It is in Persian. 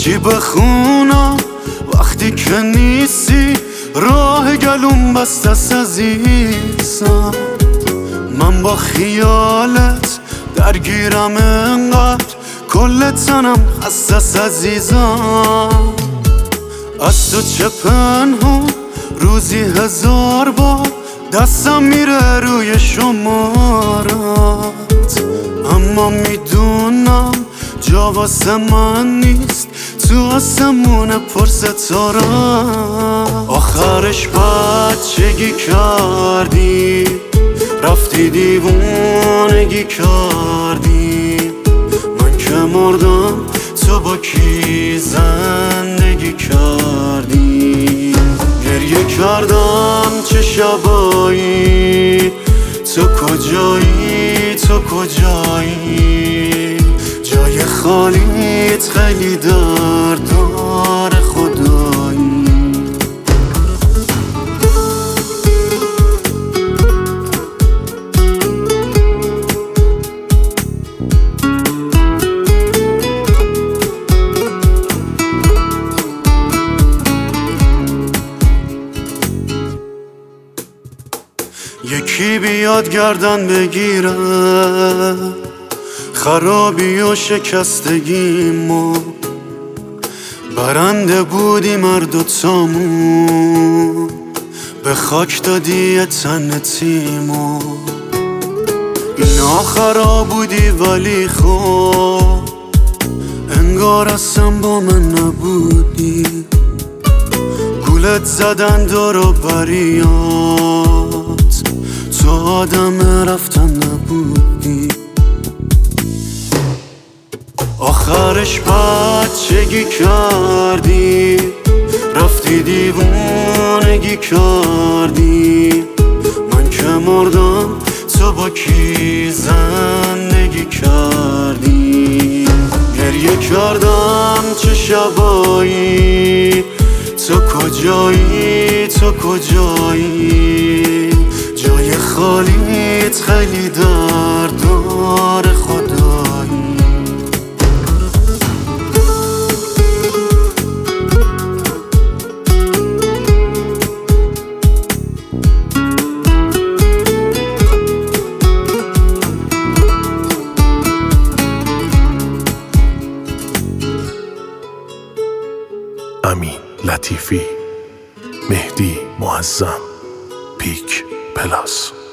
چی بخونم وقتی که نیستی؟ راه گلوم بسته است عزیزم، من با خیالت درگیرم انقدر کل تنم خسته است عزیزم. از تو چه پنهون روزی 1000 بار دستم میره روی شمارت، اما میدونم جا واسه من نیست تو آسمون پر ستاره. آخرش بچگی کردی، رفتی دیوونگی کردی، من که مردم تو با کی زندگی کردی؟ گریه کردم چه شبایی، تو کجایی تو کجایی؟ جای خالیت خیلی داره خدایی. یکی بیاد گردن بگیره خرابی و شکستگیمو، برنده بودیم هر دوتامون، به خاک دادی تن تیمو. اینا خراب بودی ولی خب انگار اصلا با من نبودی، گولت زدن دور و بریات، تو آدم رفتن نبودی. آخرش بچگی کردی، رفتی دیوونگی کردی، من که مردم تو با کی زندگی کردی؟ گریه کردم چه شبایی، تو کجایی تو کجایی؟ جای خالیت خیلی داره خدایی. امین لطیفی، مهدی معظم، پیک پلاس.